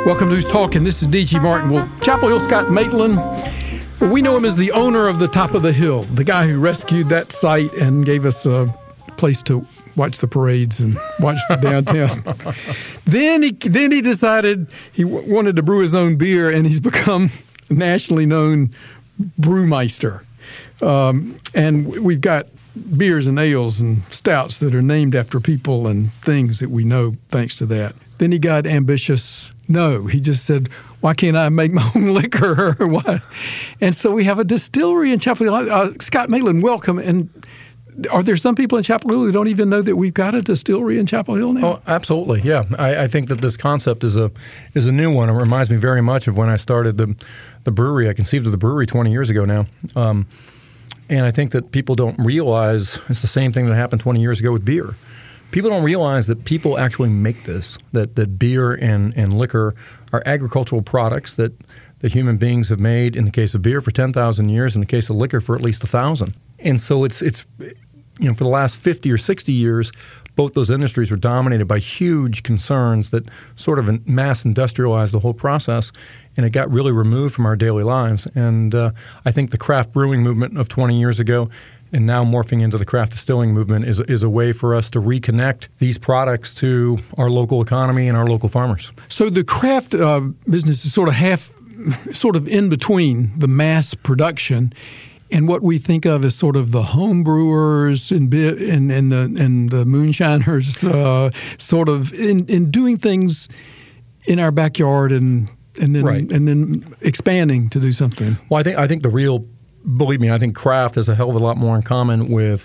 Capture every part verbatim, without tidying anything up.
Welcome to Who's Talking. This is D G Martin. Well, Chapel Hill Scott Maitland, well, we know him as the owner of the Top of the Hill, the guy who rescued that site and gave us a place to watch the parades and watch the downtown. then he then he decided he w- wanted to brew his own beer, and he's become a nationally known brewmeister. Um, and we've got beers and ales and stouts that are named after people and things that we know thanks to that. Then he got ambitious. No, he just said, why can't I make my own liquor? Or what? And so we have a distillery in Chapel Hill. Uh, Scott Maitland, welcome. And are there some people in Chapel Hill who don't even know that we've got a distillery in Chapel Hill now? Oh, absolutely, yeah. I, I think that this concept is a is a new one. It reminds me very much of when I started the the brewery. I conceived of the brewery twenty years ago now. Um, and I think that people don't realize it's the same thing that happened twenty years ago with beer. People don't realize that people actually make this, that, that beer and, and liquor are agricultural products that, that human beings have made, in the case of beer, for ten thousand years, in the case of liquor, for at least one thousand. And so it's, it's you know, for the last fifty or sixty years, both those industries were dominated by huge concerns that sort of mass industrialized the whole process, and it got really removed from our daily lives. And uh, I think the craft brewing movement of twenty years ago and now morphing into the craft distilling movement is, is a way for us to reconnect these products to our local economy and our local farmers. So the craft uh, business is sort of half, sort of in between the mass production and what we think of as sort of the home brewers and, and, and, the, and the moonshiners, uh, sort of in, in doing things in our backyard and and then right. and then expanding to do something. Well, I think I think the real Believe me, I think craft has a hell of a lot more in common with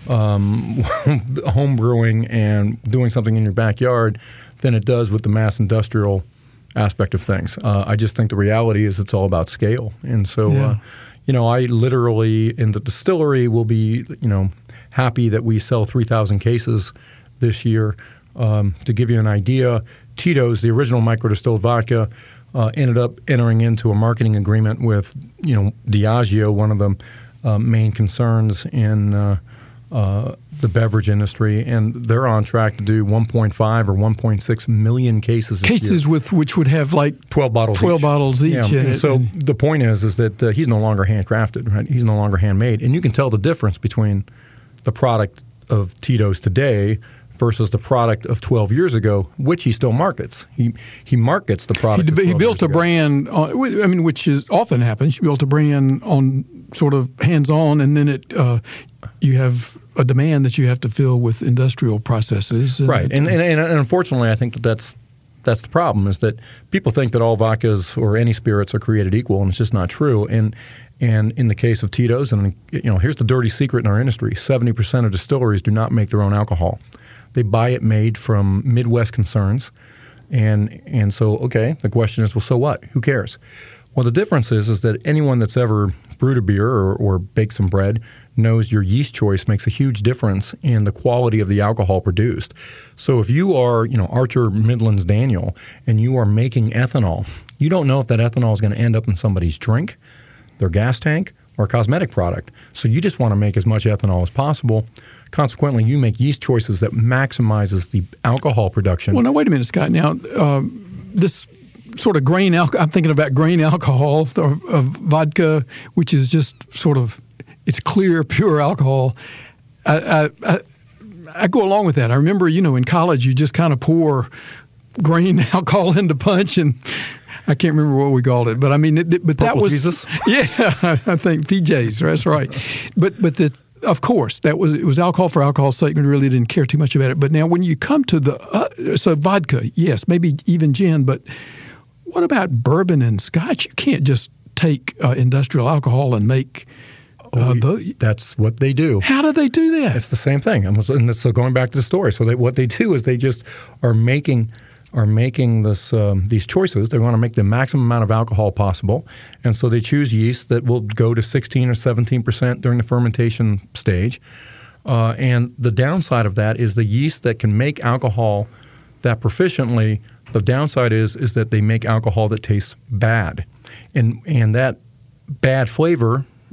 um, home brewing and doing something in your backyard than it does with the mass industrial aspect of things. Uh, I just think the reality is it's all about scale. And so, yeah. uh, you know, I literally, in the distillery, will be, you know, happy that we sell three thousand cases this year. Um, to give you an idea, Tito's, the original microdistilled vodka, Uh, ended up entering into a marketing agreement with, you know, Diageo, one of the uh, main concerns in uh, uh, the beverage industry, and they're on track to do one point five or one point six million cases. Cases year. with which would have like twelve bottles. Twelve each. bottles each. Yeah. And and so and the point is, is that uh, he's no longer handcrafted, right? He's no longer handmade, and you can tell the difference between the product of Tito's today versus the product of twelve years ago, which he still markets. He he markets the product. He, he built a ago. brand, on, I mean, which is often happens. You built a brand on sort of hands-on, and then it uh, you have a demand that you have to fill with industrial processes. And right, and, and and unfortunately, I think that that's that's the problem. Is that people think that all vodkas or any spirits are created equal, and it's just not true. And And in the case of Tito's, and you know, here's the dirty secret in our industry: seventy percent of distilleries do not make their own alcohol. They buy it made from Midwest concerns, and and so okay, the question is, well, so what? Who cares? Well, the difference is is that anyone that's ever brewed a beer or, or baked some bread knows your yeast choice makes a huge difference in the quality of the alcohol produced. So if you are, you know, Archer Midlands Daniel, and you are making ethanol, you don't know if that ethanol is going to end up in somebody's drink, their gas tank, or a cosmetic product. So you just want to make as much ethanol as possible. Consequently, you make yeast choices that maximizes the alcohol production. Well, now, wait a minute, Scott. Now, uh, this sort of grain alcohol, I'm thinking about grain alcohol of, of vodka, which is just sort of, it's clear, pure alcohol. I, I, I, I go along with that. I remember, you know, in college, you just kind of pour grain alcohol into punch, and I can't remember what we called it, but I mean, it, but Purple that was Jesus? Yeah, I think P J's. That's right. But but the of course that was it was alcohol for alcohol's sake. We really didn't care too much about it. But now when you come to the uh, so vodka, yes, maybe even gin, but what about bourbon and scotch? You can't just take uh, industrial alcohol and make. Uh, oh, the, that's what they do. How do they do that? It's the same thing. And so going back to the story, so they, what they do is they just are making. are making this um, these choices. They want to make the maximum amount of alcohol possible, and so they choose yeast that will go to sixteen or seventeen percent during the fermentation stage. Uh, and the downside of that is the yeast that can make alcohol that proficiently, the downside is is that they make alcohol that tastes bad. And and that bad flavor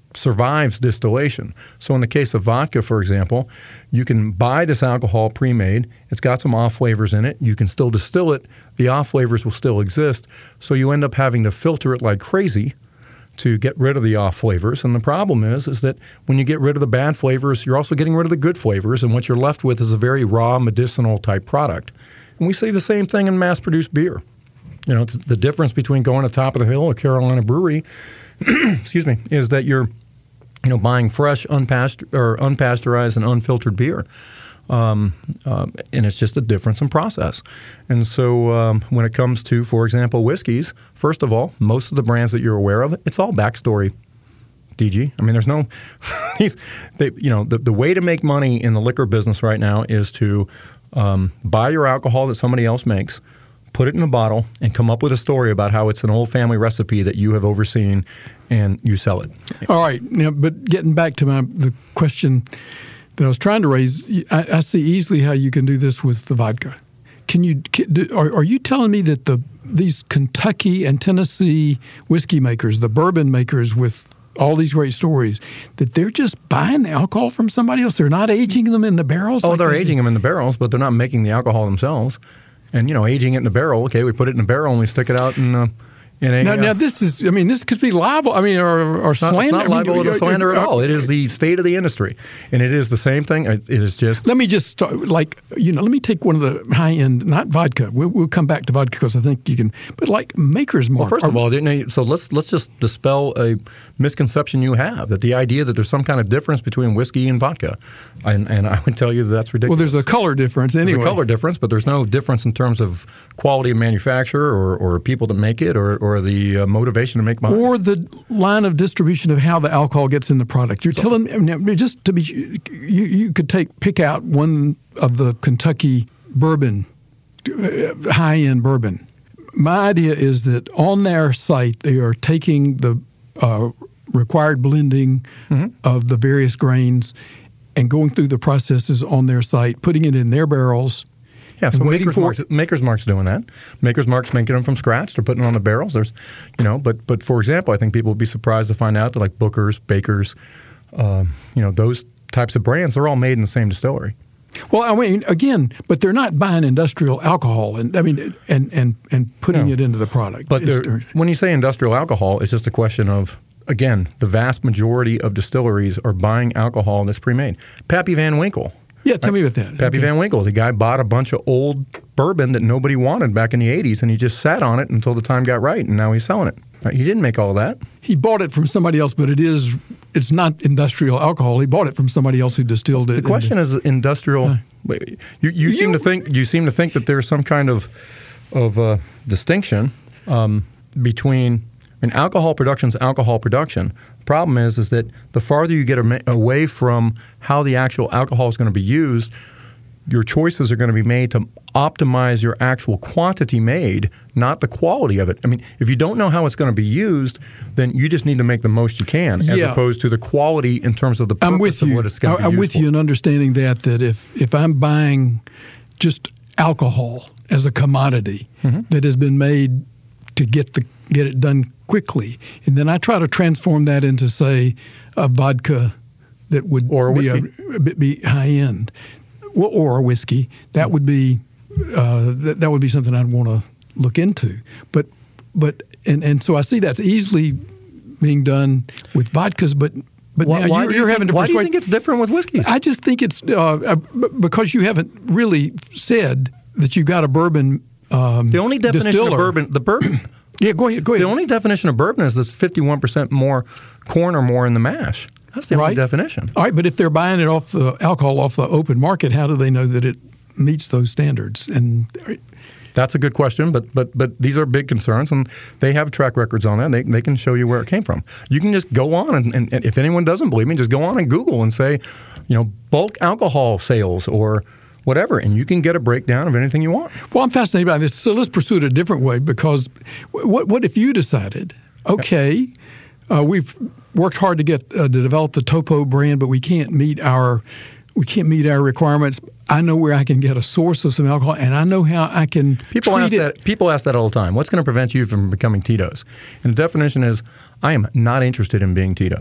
survives distillation. So in the case of vodka, for example, you can buy this alcohol pre-made. It's got some off flavors in it. You can still distill it. The off flavors will still exist. So you end up having to filter it like crazy to get rid of the off flavors. And the problem is, is that when you get rid of the bad flavors, you're also getting rid of the good flavors. And what you're left with is a very raw medicinal type product. And we see the same thing in mass-produced beer. You know, it's the difference between going to Top of the Hill or Carolina Brewery, excuse me, is that you're, you know, buying fresh, unpast- or unpasteurized and unfiltered beer. Um, um, and it's just a difference in process. And so um, when it comes to, for example, whiskeys, first of all, most of the brands that you're aware of, it's all backstory, D G. I mean, there's no these, they, you know, the, the way to make money in the liquor business right now is to um, buy your alcohol that somebody else makes, put it in a bottle, and come up with a story about how it's an old family recipe that you have overseen, and you sell it. All right. Now, but getting back to my the question that I was trying to raise, I, I see easily how you can do this with the vodka. Can you? Can, do, are, are you telling me that the these Kentucky and Tennessee whiskey makers, the bourbon makers with all these great stories, that they're just buying the alcohol from somebody else? They're not aging them in the barrels? Oh, like they're aging them in the barrels, but they're not making the alcohol themselves. And, you know, aging it in a barrel, okay, we put it in a barrel and we stick it out in, uh, in a... Now, uh, now, this is, I mean, this could be libel, I mean, or, or slander. It's not I mean, libel or uh, slander uh, at all. It is the state of the industry. And it is the same thing. It it is just... Let me just start, like, you know, let me take one of the high-end, not vodka. We'll, we'll come back to vodka because I think you can, but like Maker's Mark. Well, first of all, you know, so let's let's just dispel a misconception you have, that the idea that there's some kind of difference between whiskey and vodka. And, and I would tell you that that's ridiculous. Well, there's a color difference anyway. There's a color difference, but there's no difference in terms of quality of manufacture or, or people that make it or, or the uh, motivation to make money. Or the line of distribution of how the alcohol gets in the product. You're so, telling me, just to be, you, you could take pick out one of the Kentucky bourbon, uh, high-end bourbon. My idea is that on their site, they are taking the uh, required blending mm-hmm. of the various grains and going through the processes on their site, putting it in their barrels. Yeah, so Maker's Mark's, Maker's Mark's doing that. Maker's Mark's making them from scratch. They're putting it on the barrels. There's, you know, but but for example, I think people would be surprised to find out that like Booker's, Baker's, uh, you know, those types of brands, they're all made in the same distillery. Well, I mean, again, but they're not buying industrial alcohol and I mean, and and and putting no. it into the product. But when you say industrial alcohol, it's just a question of, again, the vast majority of distilleries are buying alcohol that's pre-made. Pappy Van Winkle. Yeah, tell right? me about that. Pappy okay. Van Winkle. The guy bought a bunch of old bourbon that nobody wanted back in the eighties, and he just sat on it until the time got right, and now he's selling it. Right? He didn't make all that. He bought it from somebody else, but it is it's not industrial alcohol. He bought it from somebody else who distilled it. The question into, is industrial. Uh, you you, you seem to think you seem to think that there's some kind of of uh, distinction um, between. I mean, alcohol production is alcohol production. The problem is, is that the farther you get away from how the actual alcohol is going to be used, your choices are going to be made to optimize your actual quantity made, not the quality of it. I mean, if you don't know how it's going to be used, then you just need to make the most you can, as yeah. opposed to the quality in terms of the purpose I'm with of you. what it's going to be I'm used with for. you in understanding that, that if, if I'm buying just alcohol as a commodity mm-hmm. that has been made to get the get it done quickly, and then I try to transform that into, say, a vodka that would or a be, a, be high end, or a whiskey. That would be uh, that, that would be something I'd want to look into. But but and, and so I see that's easily being done with vodkas, but. But why, now why you're, you you're think, having to why persuade. do you think it's different with whiskeys? I just think it's uh, because you haven't really said that you've got a bourbon. Um, the only definition distiller. of bourbon, the bourbon. Yeah, go ahead. Go ahead. The only definition of bourbon is there's fifty-one percent more corn or more in the mash. That's the right. only definition. All right, but if they're buying it off the alcohol off the open market, how do they know that it meets those standards? And that's a good question, but but but these are big concerns, and they have track records on that. They they can show you where it came from. You can just go on, and, and, and if anyone doesn't believe me, just go on and Google and say, you know, bulk alcohol sales or whatever, and you can get a breakdown of anything you want. Well, I'm fascinated by this. So let's pursue it a different way, because what what if you decided, okay, uh, we've worked hard to get uh, to develop the Topo brand, but we can't meet our we can't meet our requirements. I know where I can get a source of some alcohol, and I know how I can people treat ask it. that. People ask that all the time. What's going to prevent you from becoming Tito's? And the definition is, I am not interested in being Tito's.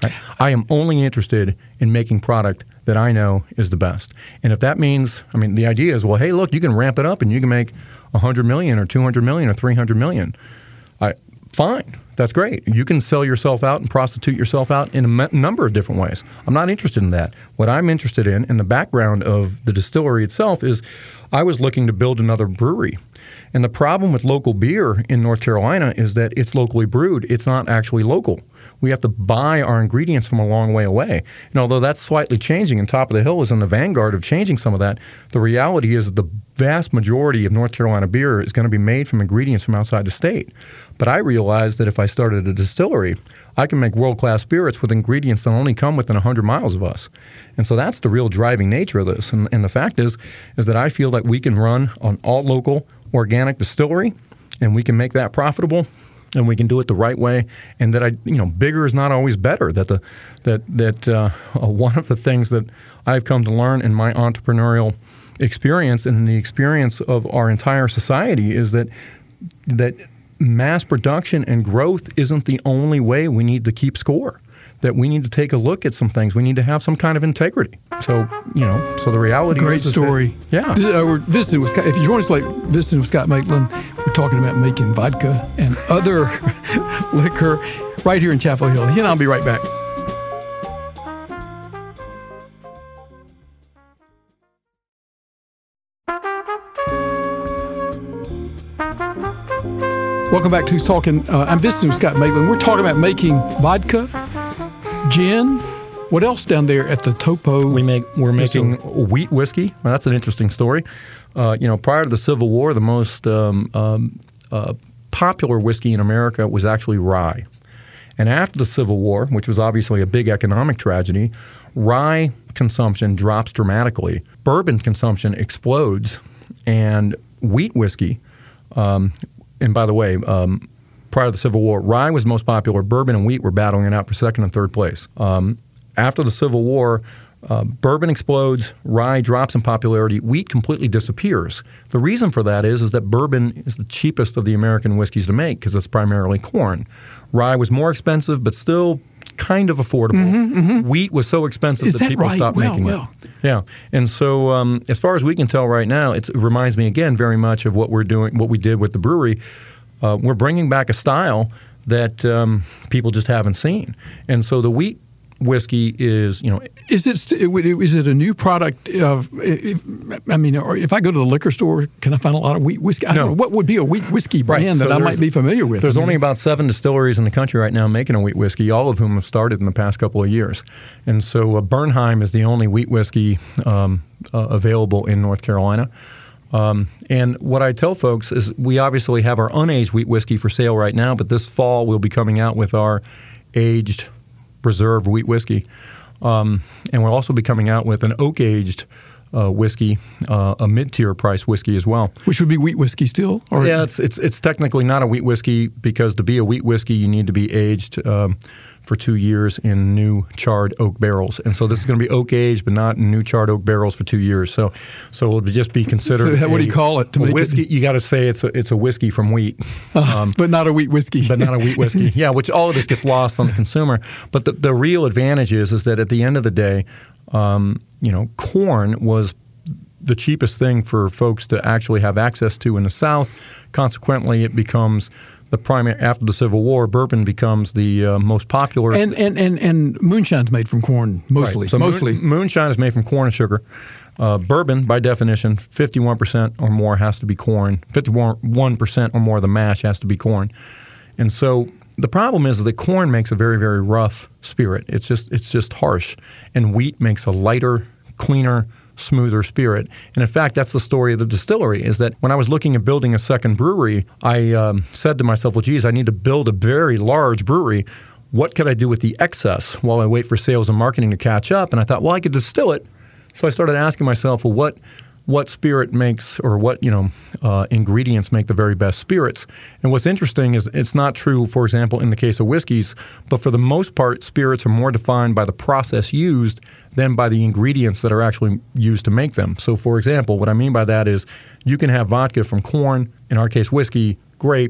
I, I am only interested in making product that I know is the best. And if that means, I mean, the idea is, well, hey, look, you can ramp it up and you can make one hundred million or two hundred million or three hundred million. I, fine. That's great. You can sell yourself out and prostitute yourself out in a m- number of different ways. I'm not interested in that. What I'm interested in, in the background of the distillery itself, is I was looking to build another brewery. And the problem with local beer in North Carolina is that it's locally brewed. It's not actually local. We have to buy our ingredients from a long way away. And although that's slightly changing, and Top of the Hill is in the vanguard of changing some of that, the reality is the vast majority of North Carolina beer is going to be made from ingredients from outside the state. But I realized that if I started a distillery, I can make world-class spirits with ingredients that only come within one hundred miles of us. And so that's the real driving nature of this. And, and the fact is, is that I feel that we can run an all-local organic distillery, and we can make that profitable, and we can do it the right way. And that I, you know, bigger is not always better. That the that that uh, one of the things that I've come to learn in my entrepreneurial experience and in the experience of our entire society is that that mass production and growth isn't the only way we need to keep score. That we need to take a look at some things. We need to have some kind of integrity. So, you know, so the reality Great is... Great story. That, yeah. This, uh, we're visiting with Scott. If you join us like visiting with Scott Maitland, we're talking about making vodka and other liquor right here in Chapel Hill. He and I'll be right back. Welcome back to Who's Talking. Uh, I'm visiting with Scott Maitland. We're talking about making vodka, gin. What else down there at the Topo? We make we're making wheat whiskey. Well, that's an interesting story. Uh, you know, prior to the Civil War, the most um, um, uh, popular whiskey in America was actually rye. And after the Civil War, which was obviously a big economic tragedy, rye consumption drops dramatically. Bourbon consumption explodes, and wheat whiskey. Um, and by the way, um, prior to the Civil War, rye was most popular. Bourbon and wheat were battling it out for second and third place. Um, after the Civil War, uh, bourbon explodes, rye drops in popularity, wheat completely disappears. The reason for that is, is that bourbon is the cheapest of the American whiskeys to make because it's primarily corn. Rye was more expensive, but still kind of affordable. Mm-hmm, mm-hmm. Wheat was so expensive is that, that people right? stopped well, making well. it. Yeah, and so um, as far as we can tell right now, it's, it reminds me again very much of what we're doing, what we did with the brewery. Uh, we're bringing back a style that um, people just haven't seen, and so the wheat whiskey is, you know, is it is it a new product? Of, if, I mean, or if I go to the liquor store, can I find a lot of wheat whiskey? I no. don't know, what would be a wheat whiskey brand right. so that I might be familiar with? There's I mean, only about seven distilleries in the country right now making a wheat whiskey, all of whom have started in the past couple of years. And so uh, Bernheim is the only wheat whiskey um, uh, available in North Carolina. Um, and what I tell folks is we obviously have our unaged wheat whiskey for sale right now, but this fall we'll be coming out with our aged reserve wheat whiskey. Um, and we'll also be coming out with an oak-aged uh, whiskey, uh, a mid-tier price whiskey as well. Which would be wheat whiskey still? Or? Yeah, it's, it's it's technically not a wheat whiskey because to be a wheat whiskey, you need to be aged um, for two years in new charred oak barrels. And so this is going to be oak-aged, but not in new charred oak barrels for two years. So so it'll just be considered so what a, do you call it? To a make whiskey, it? You got to say it's a, it's a whiskey from wheat. Um, but not a wheat whiskey. But not a wheat whiskey. Yeah, which all of this gets lost on the consumer. But the, the real advantage is, is that at the end of the day, um, you know, corn was the cheapest thing for folks to actually have access to in the South. Consequently, it becomes the primary, after the Civil War, bourbon becomes the uh, most popular. And, and, and, and moonshine's made from corn, mostly. Right. So mostly. Moon, moonshine is made from corn and sugar. Uh, bourbon, by definition, fifty-one percent or more has to be corn. fifty-one percent or more of the mash has to be corn. And so the problem is that corn makes a very, very rough spirit. It's just it's just harsh. And wheat makes a lighter, cleaner, smoother spirit. And in fact, that's the story of the distillery, is that when I was looking at building a second brewery, I um, said to myself, well, geez, I need to build a very large brewery. What could I do with the excess while I wait for sales and marketing to catch up? And I thought, well, I could distill it. So I started asking myself, well, what what spirit makes, or what, you know, uh, ingredients make the very best spirits? And what's interesting is it's not true, for example, in the case of whiskeys, but for the most part, spirits are more defined by the process used than by the ingredients that are actually used to make them. So, for example, what I mean by that is you can have vodka from corn, in our case whiskey, grapes,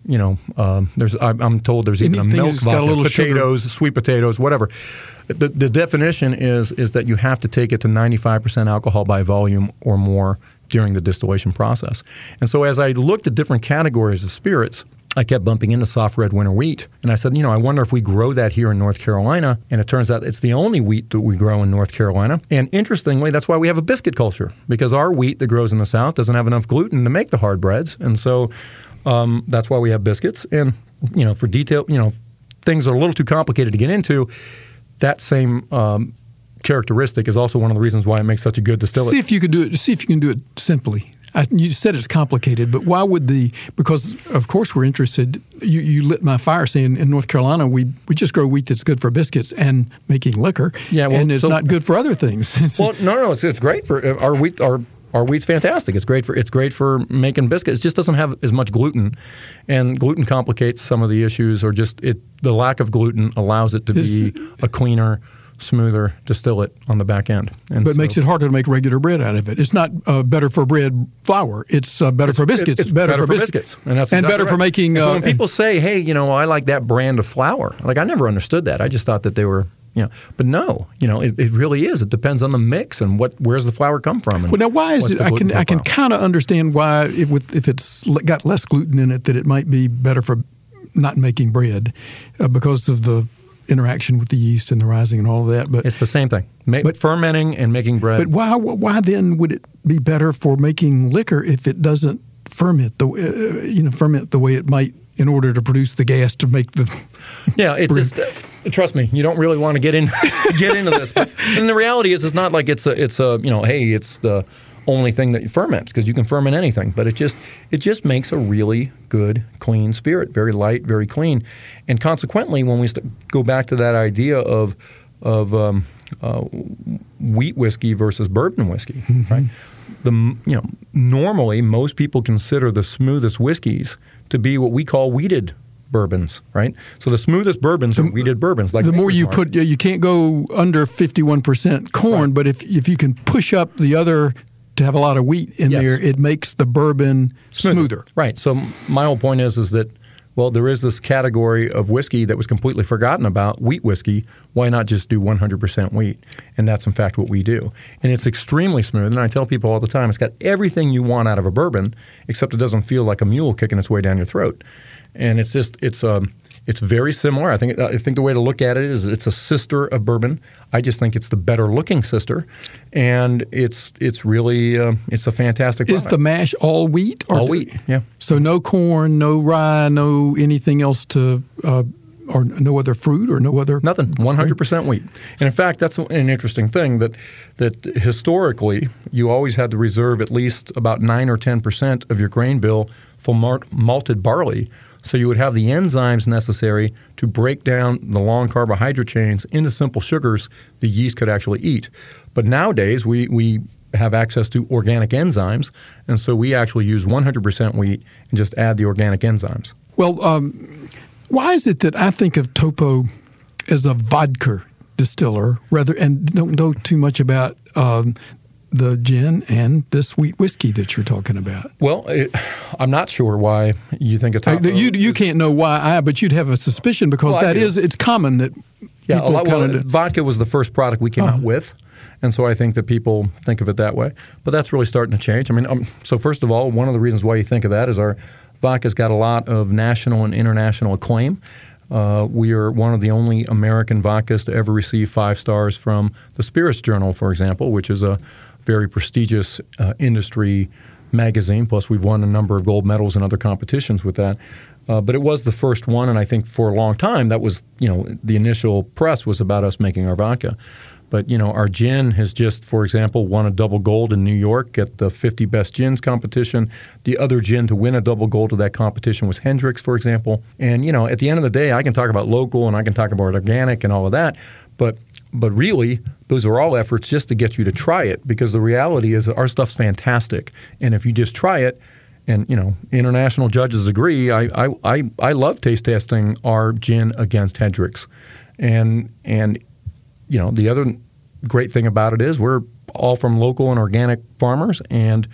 You know, um, there's I'm, I'm told there's even Anything a milk that's got a vodka, little potatoes, sugar. sweet potatoes, whatever. The, the definition is is that you have to take it to ninety-five percent alcohol by volume or more during the distillation process. And so as I looked at different categories of spirits, I kept bumping into soft red winter wheat. And I said, you know, I wonder if we grow that here in North Carolina. And it turns out it's the only wheat that we grow in North Carolina. And interestingly, that's why we have a biscuit culture, because our wheat that grows in the South doesn't have enough gluten to make the hard breads. And so um, that's why we have biscuits. And, you know, for detail, you know, things are a little too complicated to get into. That same um, characteristic is also one of the reasons why it makes such a good distillate. See if you can do it. See if you can do it simply. I, you said it's complicated, but why would the? Because of course we're interested. You, you lit my fire saying in North Carolina we, we just grow wheat that's good for biscuits and making liquor, yeah, well, and it's so, not good for other things. Well, no, no, it's, it's great for our wheat. Our our wheat's fantastic. It's great for it's great for making biscuits. It just doesn't have as much gluten, and gluten complicates some of the issues. Or just it the lack of gluten allows it to be a cleaner, smoother distillate on the back end. And but it so, makes it harder to make regular bread out of it. It's not uh, better for bread flour. It's uh, better it's, for biscuits. It's better, better for, for bis- biscuits. And, that's and exactly better right. for making... And so uh, when people say, hey, you know, I like that brand of flour, like I never understood that. I just thought that they were, you know, but no, you know, it, it really is. It depends on the mix and what where's the flour come from. And well, now why is what's it? the I can gluten I can profile. kind of understand why it, with if it's got less gluten in it that it might be better for not making bread uh, because of the interaction with the yeast and the rising and all of that. But It's the same thing. Ma- But- fermenting and making bread. but why why then would it be better for making liquor if it doesn't ferment the uh, you know ferment the way it might in order to produce the gas to make the Yeah, it's just, uh, trust me, you don't really want to get in get into this. But, and the reality is, it's not like it's a it's a you know, hey, it's the only thing that ferments, because you can ferment anything. But it just it just makes a really good, clean spirit, very light, very clean. And consequently, when we st- go back to that idea of of um, uh, wheat whiskey versus bourbon whiskey, mm-hmm. right? The you know normally most people consider the smoothest whiskeys to be what we call wheated bourbons, right? So the smoothest bourbons are wheated bourbons. Like the more Maker's you Mark. put, you can't go under fifty-one percent corn, Right. but if if you can push up the other to have a lot of wheat in Yes. there, it makes the bourbon smoother. Right. So my whole point is is that, well, there is this category of whiskey that was completely forgotten about, wheat whiskey. Why not just do one hundred percent wheat? And that's, in fact, what we do. And it's extremely smooth. And I tell people all the time, it's got everything you want out of a bourbon, except it doesn't feel like a mule kicking its way down your throat. And it's just, it's um, it's very similar. I think I think the way to look at it is it's a sister of bourbon. I just think it's the better looking sister, and it's it's really uh, it's a fantastic product. Is the mash all wheat? Or All do- wheat, yeah. So no corn, no rye, no anything else to, uh, or no other fruit or no other Nothing, one hundred percent wheat. And in fact, that's an interesting thing that that historically you always had to reserve at least about nine or ten percent of your grain bill for malt- malted barley. So you would have the enzymes necessary to break down the long carbohydrate chains into simple sugars the yeast could actually eat. But nowadays we we have access to organic enzymes, and so we actually use one hundred percent wheat and just add the organic enzymes. Well, um, why is it that I think of Topo as a vodka distiller rather, and don't know too much about um, the gin and this wheat whiskey that you're talking about? Well, it, I'm not sure why you think it's I, you you can't know why, I, but you'd have a suspicion because Well, I that do. is it's common that Yeah, a people lot, well, kinda- vodka was the first product we came Uh-huh. out with, and so I think that people think of it that way. But that's really starting to change. I mean, um, so first of all, one of the reasons why you think of that is our vodka's got a lot of national and international acclaim. Uh, we are one of the only American vodkas to ever receive five stars from the Spirits Journal, for example, which is a very prestigious uh, industry magazine. Plus, we've won a number of gold medals in other competitions with that. Uh, but it was the first one, and I think for a long time that was, you know, the initial press was about us making our vodka. But, you know, our gin has just, for example, won a double gold in New York at the fifty Best Gins competition. The other gin to win a double gold of that competition was Hendrick's, for example. And, you know, at the end of the day, I can talk about local and I can talk about organic and all of that. But but really, those are all efforts just to get you to try it, because the reality is that our stuff's fantastic. And if you just try it, and, you know, international judges agree, I I, I, I love taste testing our gin against Hendrick's. And and you know, the other great thing about it is we're all from local and organic farmers, and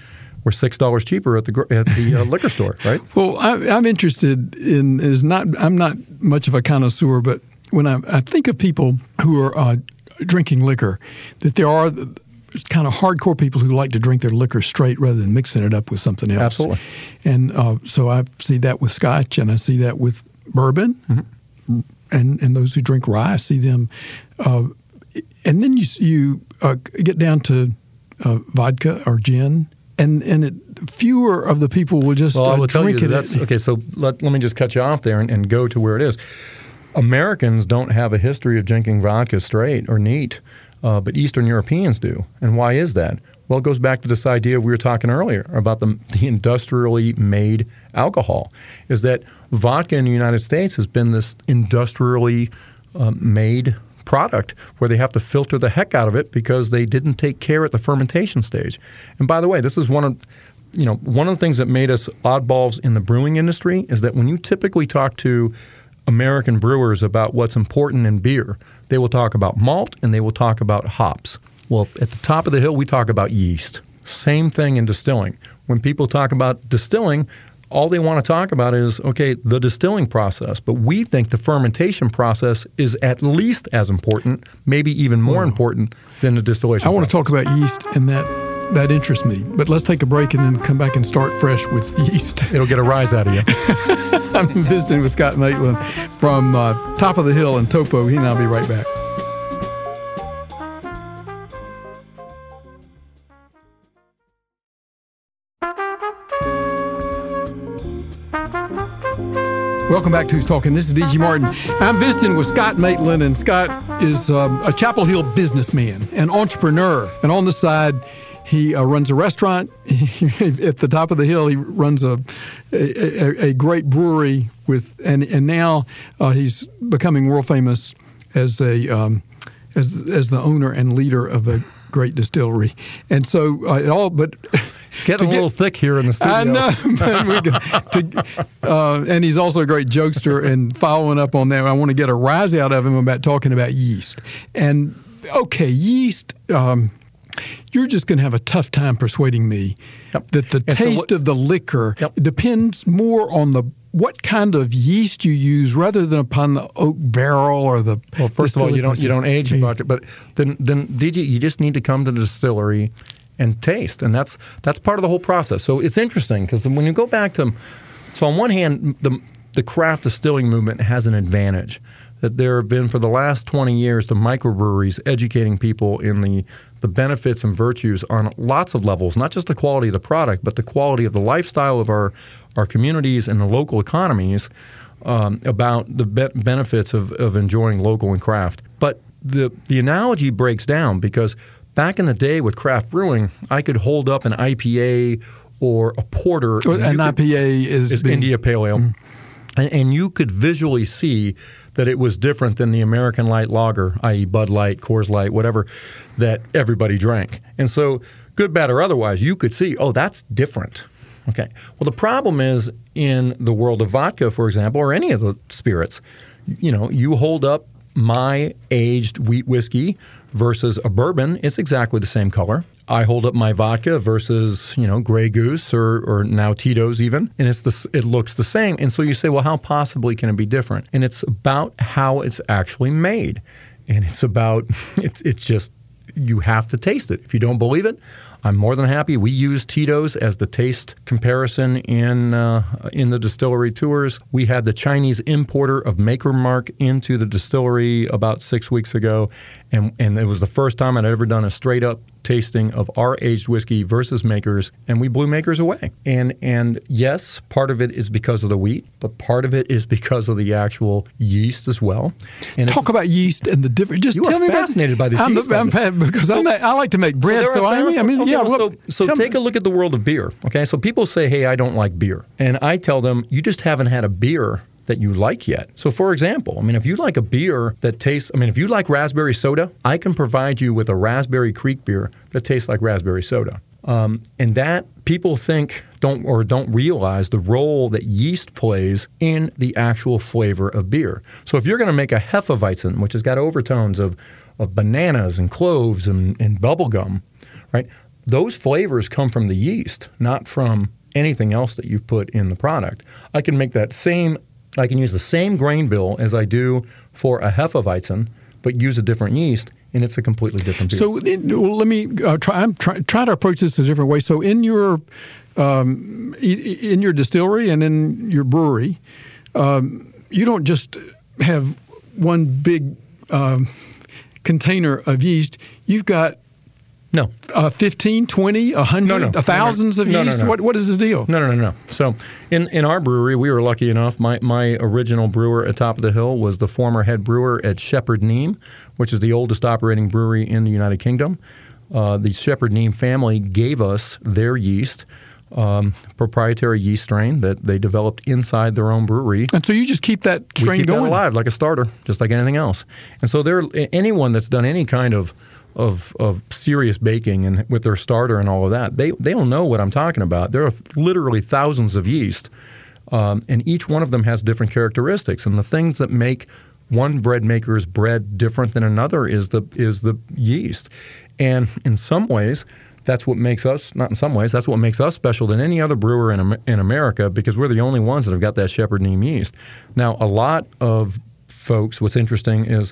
or six dollars cheaper at the gr- at the uh, liquor store, right? Well, I, I'm interested in is not I'm not much of a connoisseur, but when I, I think of people who are uh, drinking liquor, that there are kind of hardcore people who like to drink their liquor straight rather than mixing it up with something else. Absolutely. And uh, so I see that with Scotch, and I see that with bourbon, mm-hmm. and and those who drink rye, I see them. Uh, and then you you uh, get down to uh, vodka or gin, and and it, fewer of the people will just well, uh, I will drink tell you it. That's, okay, so let, let me just cut you off there and, and go to where it is. Americans don't have a history of drinking vodka straight or neat, uh, but Eastern Europeans do. And why is that? Well, it goes back to this idea we were talking earlier about the, the industrially made alcohol, is that vodka in the United States has been this industrially uh, made product where they have to filter the heck out of it because they didn't take care at the fermentation stage. And by the way, this is one of you know one of the things that made us oddballs in the brewing industry is that when you typically talk to American brewers about what's important in beer, they will talk about malt and they will talk about hops. Well, at the top of the hill, we talk about yeast. Same thing in distilling. When people talk about distilling, all they want to talk about is, okay, the distilling process. But we think the fermentation process is at least as important, maybe even more mm. important than the distillation I want process. to talk about yeast, and that that interests me. But let's take a break and then come back and start fresh with yeast. It'll get a rise out of you. I'm visiting with Scott Maitland from uh, Top of the Hill in Topo. He and I'll be right back. Welcome back to Who's Talking. This is D G Martin. I'm visiting with Scott Maitland, and Scott is um, a Chapel Hill businessman, an entrepreneur. And on the side, he uh, runs a restaurant. At the top of the hill, he runs a a, a great brewery with, and and now uh, he's becoming world famous as a um, as as the owner and leader of a great distillery. And so uh, it all, but it's getting a little get, thick here in the studio. I know, man, we can, to, uh, and he's also a great jokester. And following up on that, I want to get a rise out of him about talking about yeast. And okay, yeast. Um, You're just going to have a tough time persuading me yep. that the and taste so what, of the liquor yep. depends more on the what kind of yeast you use rather than upon the oak barrel or the. Well, first of all, you don't you don't age vodka, but then then D G, you just need to come to the distillery and taste, and that's that's part of the whole process. So it's interesting because when you go back to, so on one hand, the the craft distilling movement has an advantage. That there have been for the last twenty years the microbreweries educating people in the, the benefits and virtues on lots of levels, not just the quality of the product, but the quality of the lifestyle of our, our communities and the local economies um, about the be- benefits of, of enjoying local and craft. But the, the analogy breaks down because back in the day with craft brewing, I could hold up an I P A or a porter. An I P A is, is being, India Pale Ale. Mm. And, and you could visually see that it was different than the American Light Lager, that is. Bud Light, Coors Light, whatever, that everybody drank. And so, good, bad, or otherwise, you could see, oh, that's different. Okay. Well, the problem is in the world of vodka, for example, or any of the spirits, you know, you hold up my aged wheat whiskey versus a bourbon, it's exactly the same color. I hold up my vodka versus, you know, Grey Goose or, or now Tito's even, and it's the, it looks the same. And so you say, well, how possibly can it be different? And it's about how it's actually made. And it's about, it's, it's just, you have to taste it. If you don't believe it, I'm more than happy. We use Tito's as the taste comparison in uh, in the distillery tours. We had the Chinese importer of Maker Mark into the distillery about six weeks ago, and, and it was the first time I'd ever done a straight-up tasting of our aged whiskey versus Makers, and we blew Makers away. And and yes, part of it is because of the wheat, but part of it is because of the actual yeast as well. And talk about yeast and the different. Just you tell are me fascinated about, by this I'm yeast. The, I'm fa- because so, I'm a, I like to make bread, so, so I mean, I mean okay, yeah. Well, Well, so so take me. a look at the world of beer. Okay, so people say, "Hey, I don't like beer," and I tell them, "You just haven't had a beer that you like yet." So for example, I mean, if you like a beer that tastes, I mean, if you like raspberry soda, I can provide you with a Raspberry Creek beer that tastes like raspberry soda. Um, and that people think don't or don't realize the role that yeast plays in the actual flavor of beer. So if you're going to make a Hefeweizen, which has got overtones of, of bananas and cloves and, and bubble gum, right? those flavors come from the yeast, not from anything else that you've put in the product. I can make that same, I can use the same grain bill as I do for a Hefeweizen, but use a different yeast, and it's a completely different beer. So in, well, let me uh, try. I'm try, try to approach this a different way. So in your um, in your distillery and in your brewery, um, you don't just have one big um, container of yeast. You've got no uh, fifteen, twenty, one hundred, no, no, thousands no, no, of no, yeast. no, no. What what is the deal? No, no, no, no. So in, in our brewery, we were lucky enough. My my original brewer at Top of the Hill was the former head brewer at Shepherd Neame, which is the oldest operating brewery in the United Kingdom. Uh, the Shepherd Neame family gave us their yeast, um, proprietary yeast strain that they developed inside their own brewery. And so you just keep that strain we keep going? that alive like a starter, just like anything else. And so there, anyone that's done any kind of Of, of serious baking and with their starter and all of that, they they don't know what I'm talking about. There are literally thousands of yeast, um, and each one of them has different characteristics. And the things that make one bread maker's bread different than another is the is the yeast. And in some ways, that's what makes us, not in some ways, that's what makes us special than any other brewer in in America, because we're the only ones that have got that Shepherd Neame yeast. Now, a lot of folks, what's interesting is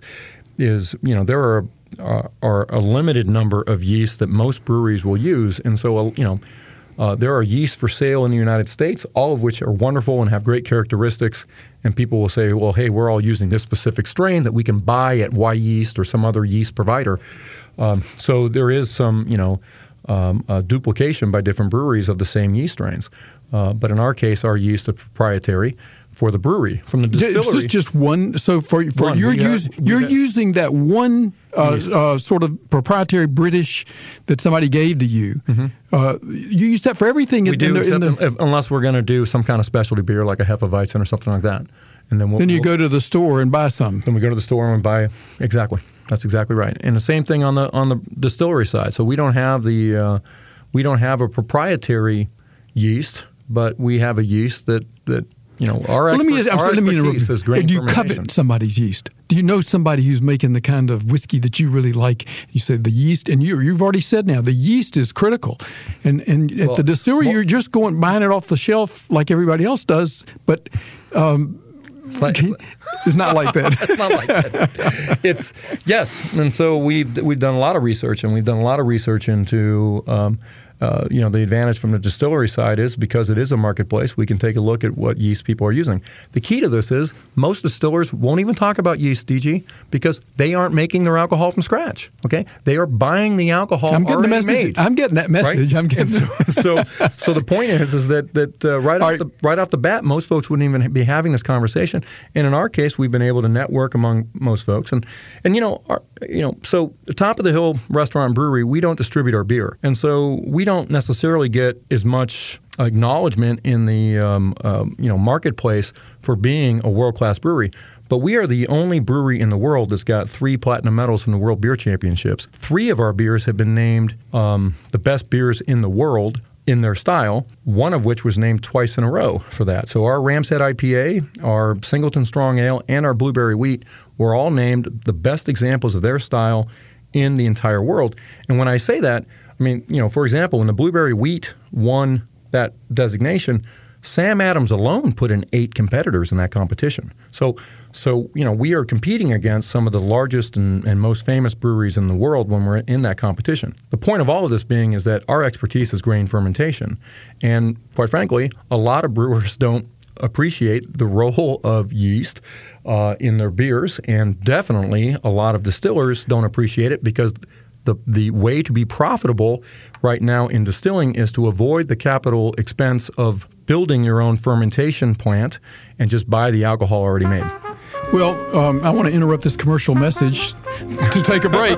is you know there are Uh, are a limited number of yeasts that most breweries will use. And so, uh, you know, uh, there are yeasts for sale in the United States, all of which are wonderful and have great characteristics. And people will say, well, hey, we're all using this specific strain that we can buy at Y Yeast or some other yeast provider. Um, so there is some, you know, um, uh, duplication by different breweries of the same yeast strains. Uh, but in our case, our yeast is proprietary for the brewery. From the distillery, Is this just one? So for for One. you're We have- use, we you're have- using that one uh, uh, sort of proprietary British that somebody gave to you. Mm-hmm. Uh, you use that for everything. we in, do, in the, in except the, if, unless we're going to do some kind of specialty beer like a Hefeweizen or something like that. And then we'll, then you we'll, go to the store and buy some. Then we go to the store and we buy exactly. That's exactly right. And the same thing on the on the distillery side. So we don't have the uh, we don't have a proprietary yeast, but we have a yeast that that. You know, our, Well, let me, expert, I'm our sorry, let me expertise interrupt is you. grain Do you fermentation. covet somebody's yeast? Do you know somebody who's making the kind of whiskey that you really like? You said the yeast, and you, you've already said now the yeast is critical. And and at Well, the distillery, well, you're just going buying it off the shelf like everybody else does. But um, It's, like, it's not like that. It's not like that. It's yes, and so we've we've done a lot of research, and we've done a lot of research into. Um, Uh, you know, the advantage from the distillery side is because it is a marketplace, we can take a look at what yeast people are using. The key to this is most distillers won't even talk about yeast, D G, because they aren't making their alcohol from scratch. Okay, they are buying the alcohol I'm getting the already message. made. I'm getting that message. Right? I'm getting. And so, so, so the point is, is that that uh, right off right. the right off the bat, most folks wouldn't even be having this conversation. And in our case, we've been able to network among most folks. And and you know, our, you know, so the Top of the Hill Restaurant and Brewery, we don't distribute our beer, and so we don't necessarily get as much acknowledgement in the um, uh, you know marketplace for being a world-class brewery. But we are the only brewery in the world that's got three platinum medals from the World Beer Championships. Three of our beers have been named um, the best beers in the world in their style, one of which was named twice in a row for that. So our Ram's Head I P A, our Singleton Strong Ale, and our Blueberry Wheat were all named the best examples of their style in the entire world. And when I say that, I mean, you know, for example, when the Blueberry Wheat won that designation, Sam Adams alone put in eight competitors in that competition. So, so you know, we are competing against some of the largest and, and most famous breweries in the world when we're in that competition. The point of all of this being is that our expertise is grain fermentation. And quite frankly, a lot of brewers don't appreciate the role of yeast uh, in their beers, and definitely a lot of distillers don't appreciate it because The, the way to be profitable right now in distilling is to avoid the capital expense of building your own fermentation plant and just buy the alcohol already made. Well, um, I want to interrupt this commercial message to take a break.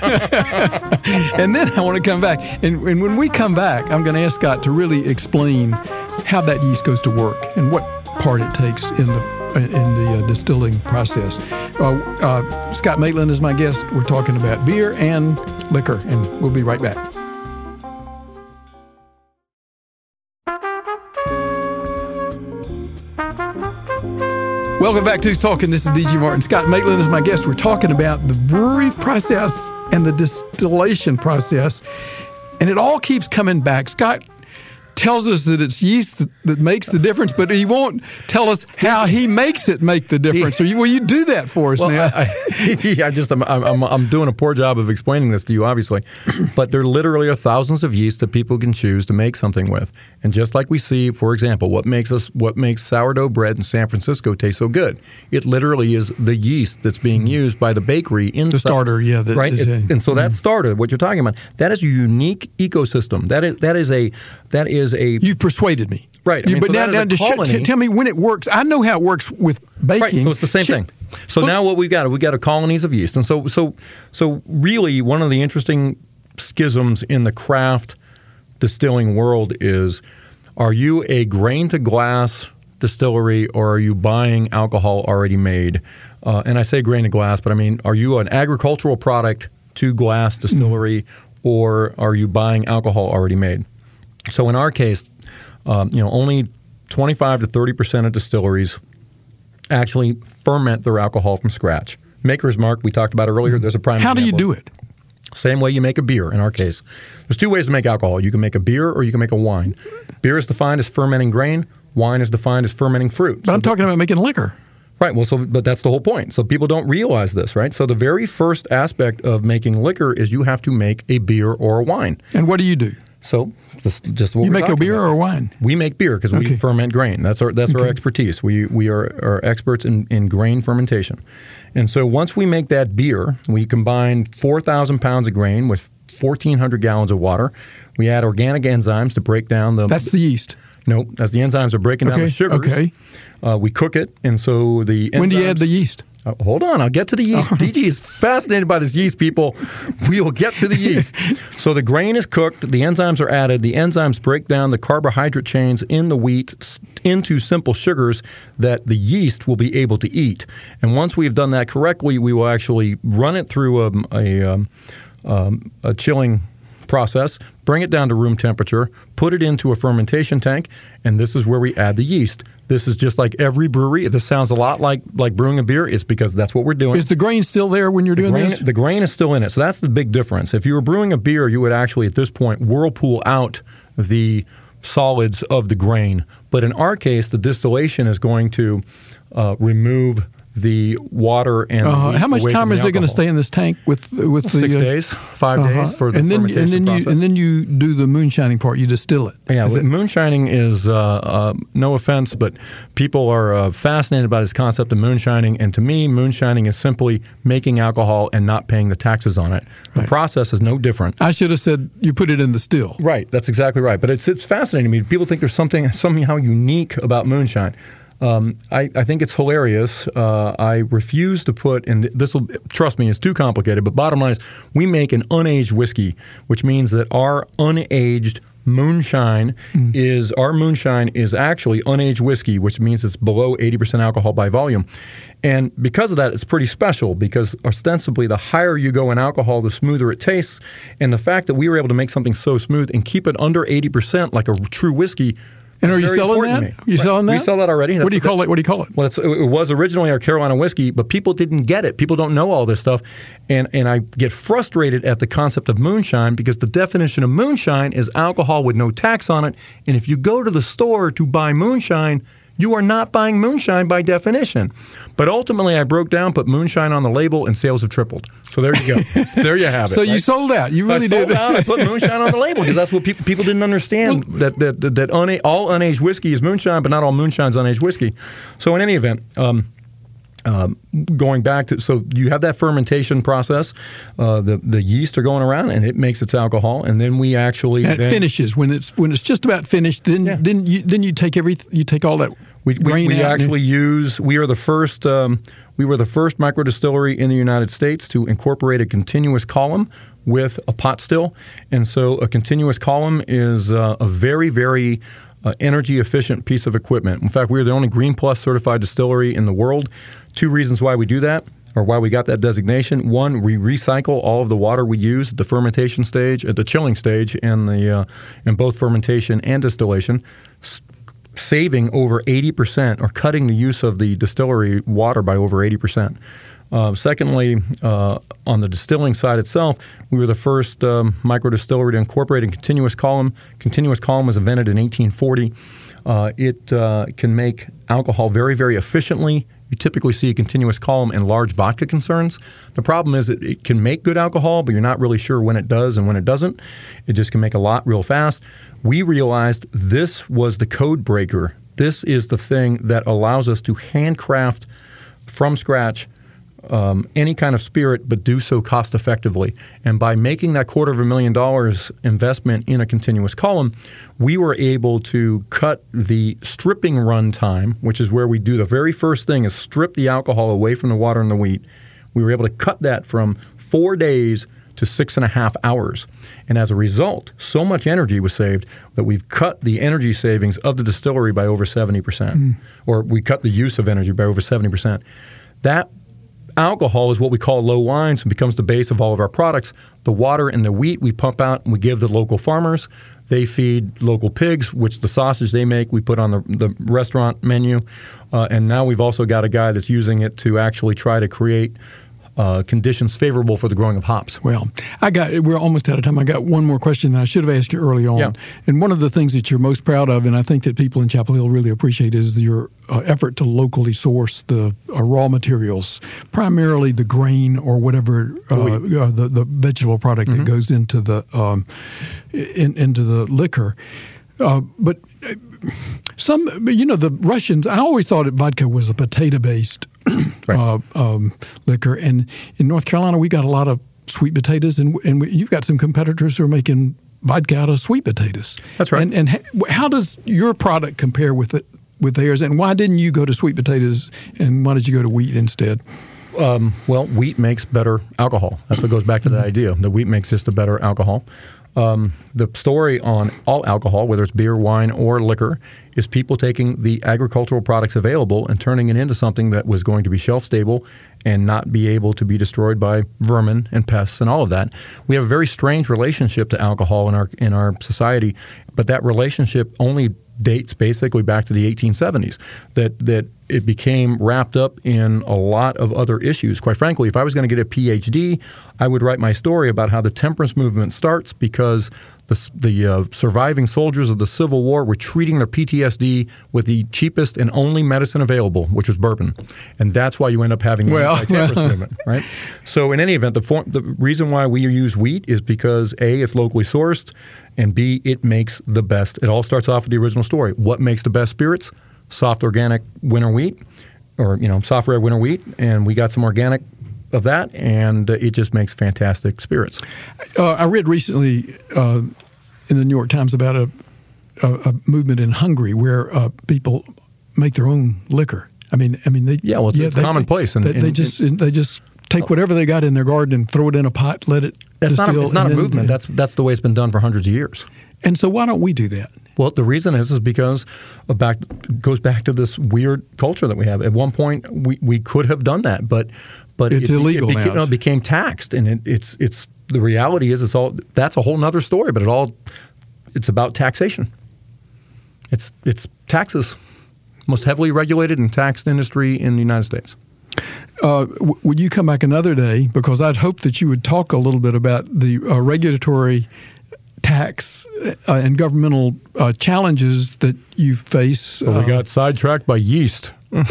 And then I want to come back. And, and when we come back, I'm going to ask Scott to really explain how that yeast goes to work and what part it takes in the in the uh, distilling process. Uh, uh, Scott Maitland is my guest. We're talking about beer and liquor, and we'll be right back. Welcome back to Talking. This is D G Martin. Scott Maitland is my guest. We're talking about the brewery process and the distillation process. And it all keeps coming back. Scott tells us that it's yeast that, that makes the difference, but he won't tell us how he makes it make the difference. So you, will you do that for us well, now? I, I, I just I'm, I'm I'm doing a poor job of explaining this to you, obviously, but there literally are thousands of yeast that people can choose to make something with. And just like we see, for example, what makes us what makes sourdough bread in San Francisco taste so good, it literally is the yeast that's being used by the bakery in the starter, yeah, that right. Is it, a, and so mm. that starter, what you're talking about, that is a unique ecosystem. That is that is a that is a you persuaded me. Right. I You, mean, but so now, that now is a just sh- colony. t- tell me when it works. I know how it works with baking. Right, so it's the same Sh- thing. So well, now what we've got, we've got a colonies of yeast. And so so so really one of the interesting schisms in the craft distilling world is, are you a grain-to-glass distillery or are you buying alcohol already made? Uh, and I say grain-to-glass, but I mean, are you an agricultural product to glass distillery mm-hmm. or are you buying alcohol already made? So in our case, um, you know, only twenty-five to thirty percent of distilleries actually ferment their alcohol from scratch. Maker's Mark, we talked about earlier, there's a prime How example. do you do it? Same way you make a beer in our case. There's two ways to make alcohol. You can make a beer or you can make a wine. Beer is defined as fermenting grain. Wine is defined as fermenting fruit. But so I'm the, talking about making liquor. Right. Well, so but that's the whole point. So people don't realize this, right? So the very first aspect of making liquor is you have to make a beer or a wine. And what do you do? So just, just what you we're make a beer about. or a wine? We make beer because Okay. we ferment grain. That's our that's Okay. our expertise. We we are, are experts in, in grain fermentation. And so once we make that beer, we combine four thousand pounds of grain with fourteen hundred gallons of water. We add organic enzymes to break down the... That's the yeast. No, as the enzymes are breaking down Okay, the sugars. okay. Uh, we cook it, and so the enzymes... When do you add the yeast? Uh, hold on, I'll get to the yeast. D G is fascinated by this yeast, people. We will get to the yeast. So the grain is cooked, the enzymes are added, the enzymes break down the carbohydrate chains in the wheat s- into simple sugars that the yeast will be able to eat. And once we've done that correctly, we will actually run it through a, a, um, um, a chilling process, bring it down to room temperature, put it into a fermentation tank, and this is where we add the yeast. This is just like every brewery. This sounds a lot like, like brewing a beer. It's because that's what we're doing. Is the grain still there when you're the doing grain, this? The grain is still in it. So that's the big difference. If you were brewing a beer, you would actually, at this point, whirlpool out the solids of the grain. But in our case, the distillation is going to uh, remove the water and Uh-huh. the wheat How much away time from is the it going to alcohol. stay in this tank with with the Six uh, days, five uh-huh. days for the and then fermentation and then process. you and then you do the moonshining part. You distill it. Yeah, Is well, it- moonshining is, uh, uh, no offense, but people are uh, fascinated by this concept of moonshining. And to me, moonshining is simply making alcohol and not paying the taxes on it. The Right. process is no different. I should have said you put it in the still. Right, that's exactly right. But it's it's fascinating to me. People think there's something somehow unique about moonshine. Um, I, I think it's hilarious. Uh, I refuse to put, and this will, trust me, it's too complicated, but bottom line is we make an unaged whiskey, which means that our unaged moonshine mm. is, our moonshine is actually unaged whiskey, which means it's below eighty percent alcohol by volume. And because of that, it's pretty special because ostensibly the higher you go in alcohol, the smoother it tastes. And the fact that we were able to make something so smooth and keep it under eighty percent like a true whiskey. And are you Very selling important that? to me. You Right. selling that? We sell that already. What do you That's- call it? What do you call it? Well, it's, it was originally our Carolina whiskey, but people didn't get it. People don't know all this stuff. And and I get frustrated at the concept of moonshine because the definition of moonshine is alcohol with no tax on it. And if you go to the store to buy moonshine, you are not buying moonshine by definition. But ultimately, I broke down, put moonshine on the label, and sales have tripled. So there you go. There you have it. So you right? sold out. You So really I sold did. out. I put moonshine on the label because that's what people people didn't understand that that that, that una- all unaged whiskey is moonshine, but not all moonshine's unaged whiskey. So in any event. Um, Um, going back to, so you have that fermentation process, uh, the the yeast are going around and it makes its alcohol, and then we actually And it then, finishes when it's when it's just about finished. Then Yeah. then you then you take every you take all that we, we, grain we out. actually use. We are the first. Um, we were the first micro distillery in the United States to incorporate a continuous column with a pot still, and so a continuous column is uh, a very very uh, energy efficient piece of equipment. In fact, we are the only Green Plus certified distillery in the world. Two reasons why we do that, or why we got that designation. One, we recycle all of the water we use at the fermentation stage, at the chilling stage, and the uh, in both fermentation and distillation, s- saving over eighty percent, or cutting the use of the distillery water by over eighty percent. Uh, secondly, uh, on the distilling side itself, we were the first um, micro distillery to incorporate a continuous column. Continuous column was invented in eighteen forty. Uh, it uh, can make alcohol very, very efficiently. You typically see a continuous column in large vodka concerns. The problem is that it can make good alcohol, but you're not really sure when it does and when it doesn't. It just can make a lot real fast. We realized this was the code breaker. This is the thing that allows us to handcraft from scratch um, any kind of spirit, but do so cost effectively. And by making that quarter of a million dollars investment in a continuous column, we were able to cut the stripping run time, which is where we do the very first thing is strip the alcohol away from the water and the wheat. We were able to cut that from four days to six and a half hours. And as a result, so much energy was saved that we've cut the energy savings of the distillery by over seventy percent, mm. or we cut the use of energy by over seventy percent. That alcohol is what we call low wines and becomes the base of all of our products. The water and the wheat we pump out and we give to local farmers. They feed local pigs, which the sausage they make we put on the, the restaurant menu. Uh, and now we've also got a guy that's using it to actually try to create Uh, conditions favorable for the growing of hops. Well, I got we're almost out of time. I got one more question that I should have asked you early on. Yeah. And one of the things that you're most proud of, and I think that people in Chapel Hill really appreciate, is your uh, effort to locally source the uh, raw materials, primarily the grain or whatever uh, uh, the the vegetable product mm-hmm. that goes into the um, in, into the liquor. Uh, but some, you know, the Russians. I always thought that vodka was a potato-based right. uh, um, liquor, and in North Carolina we got a lot of sweet potatoes, and and we, you've got some competitors who are making vodka out of sweet potatoes. That's right. And, and how does your product compare with it with theirs? And why didn't you go to sweet potatoes, and why did you go to wheat instead? Um, well, wheat makes better alcohol. That's what goes back to that idea. The wheat makes just a better alcohol. Um, the story on all alcohol, whether it's beer, wine, or liquor, is people taking the agricultural products available and turning it into something that was going to be shelf stable and not be able to be destroyed by vermin and pests and all of that. We have a very strange relationship to alcohol in our in our society, but that relationship only dates basically back to the eighteen seventies, that that it became wrapped up in a lot of other issues. Quite frankly, if I was going to get a P H D, I would write my story about how the temperance movement starts because the, the uh, surviving soldiers of the Civil War were treating their P T S D with the cheapest and only medicine available, which was bourbon. And that's why you end up having the well, anti-temperance movement, right? So in any event, the, form, the reason why we use wheat is because A, it's locally sourced, and B, it makes the best. It all starts off with the original story. What makes the best spirits? Soft organic winter wheat, or you know, soft red winter wheat, and we got some organic of that, and uh, it just makes fantastic spirits. Uh, I read recently uh, in the New York Times about a, a, a movement in Hungary where uh, people make their own liquor. I mean, I mean, they yeah, well, it's, yeah, it's they, commonplace. They, they, they just they just take whatever they got in their garden and throw it in a pot, let it that's distill. Not a, it's not a then, movement. That's that's the way it's been done for hundreds of years. And so why don't we do that? Well, the reason is is because it back goes back to this weird culture that we have. At one point, we, we could have done that, but but it's it, illegal it became, now. No, it became taxed, and it, it's it's the reality is it's all that's a whole nother story. But it all it's about taxation. It's it's taxes, most heavily regulated and taxed industry in the United States. Uh, w- would you come back another day? Because I'd hope that you would talk a little bit about the uh, regulatory tax uh, and governmental uh, challenges that you face. Well, we uh, got sidetracked by yeast. well,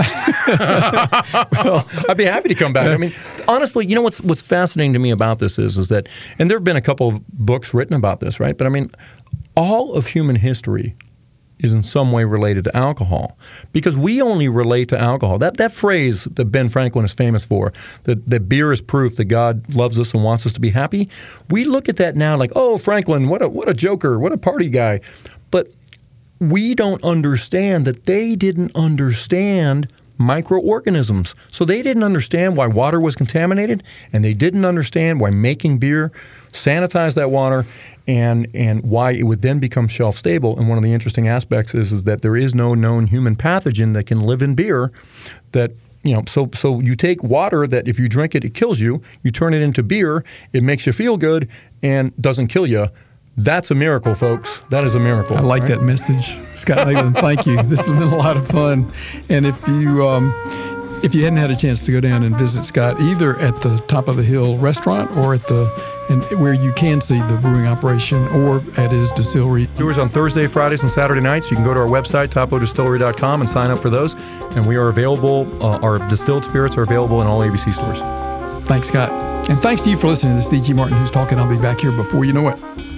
I'd be happy to come back. I mean, honestly, you know what's what's fascinating to me about this is is that, and there have been a couple of books written about this, right? But I mean, all of human history is in some way related to alcohol, because we only relate to alcohol. That that phrase that Ben Franklin is famous for, that, that beer is proof that God loves us and wants us to be happy, we look at that now like, oh, Franklin, what a what a joker, what a party guy. But we don't understand that they didn't understand microorganisms. So they didn't understand why water was contaminated, and they didn't understand why making beer sanitized that water, and and why it would then become shelf stable. And one of the interesting aspects is, is that there is no known human pathogen that can live in beer. That you know, so so you take water that if you drink it, it kills you. You turn it into beer, it makes you feel good and doesn't kill you. That's a miracle, folks. That is a miracle. I like right? that message. Scott Maitland, thank you. This has been a lot of fun. And if you um, if you hadn't had a chance to go down and visit Scott, either at the Top of the Hill restaurant or at the and where you can see the brewing operation, or at his distillery. Tours on Thursday, Fridays, and Saturday nights. You can go to our website, topo distillery dot com, and sign up for those. And we are available, uh, our distilled spirits are available in all A B C stores. Thanks, Scott. And thanks to you for listening to this D G Martin Who's Talking. I'll be back here before you know it.